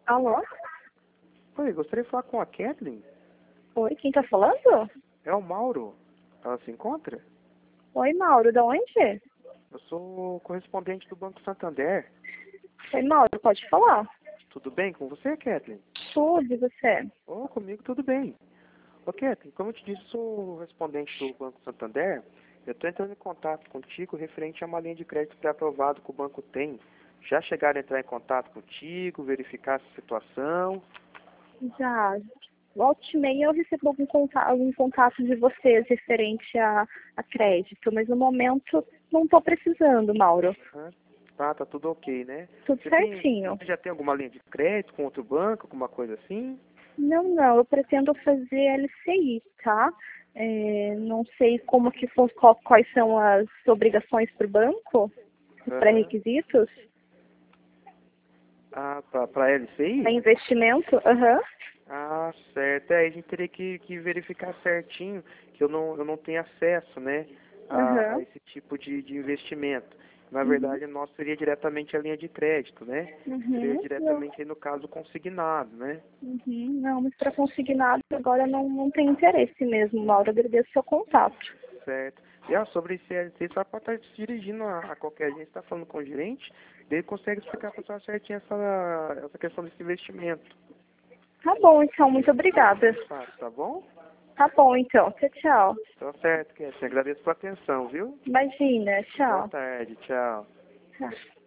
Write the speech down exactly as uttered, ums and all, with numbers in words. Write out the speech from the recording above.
Alô? Oi, gostaria de falar com a Kathleen. Oi, quem tá falando? É o Mauro. Ela se encontra? Oi, Mauro, da onde? Eu sou correspondente do Banco Santander. Oi, Mauro, pode falar. Tudo bem com você, Kathleen? Tudo, e você? Oh, comigo tudo bem. Ô, Kathleen, como eu te disse, eu sou correspondente do Banco Santander. Eu estou entrando em contato contigo referente a uma linha de crédito pré-aprovado que o banco tem. Já chegaram a entrar em contato contigo, verificar essa situação? Já. Volta e meia eu recebo algum contato, algum contato de vocês referente a, a crédito, mas no momento não estou precisando, Mauro. Hã? Tá, tá tudo ok, né? Tudo Você tem, certinho. você já tem alguma linha de crédito com outro banco, alguma coisa assim? Não, não, eu pretendo fazer L C I, tá? É, não sei como que fun- qual- quais são as obrigações para o banco, os Aham. pré-requisitos, Ah, para L C para I? investimento. Aham. Ah, certo. É, a gente teria que, que verificar certinho, que eu não, eu não tenho acesso, né, a, a Aham. esse tipo de, de investimento. Na Uhum. verdade, nosso seria diretamente a linha de crédito, né? Seria Uhum. Não. diretamente aí no caso consignado, né? Uhum. Não, mas para consignado agora não, não tem interesse mesmo, Mauro. Agradeço o seu contato. Certo. E ah, sobre esse L C, só para estar se dirigindo a, a qualquer gente, está falando com o gerente, ele consegue explicar para você certinho essa, essa questão desse investimento. Tá bom, então. Muito obrigada. Mais fácil, tá bom? Tá bom, então. Tchau, tchau. Tá certo, Kécia. Agradeço pela atenção, viu? Imagina. Boa Tchau. tarde, tchau. Tchau.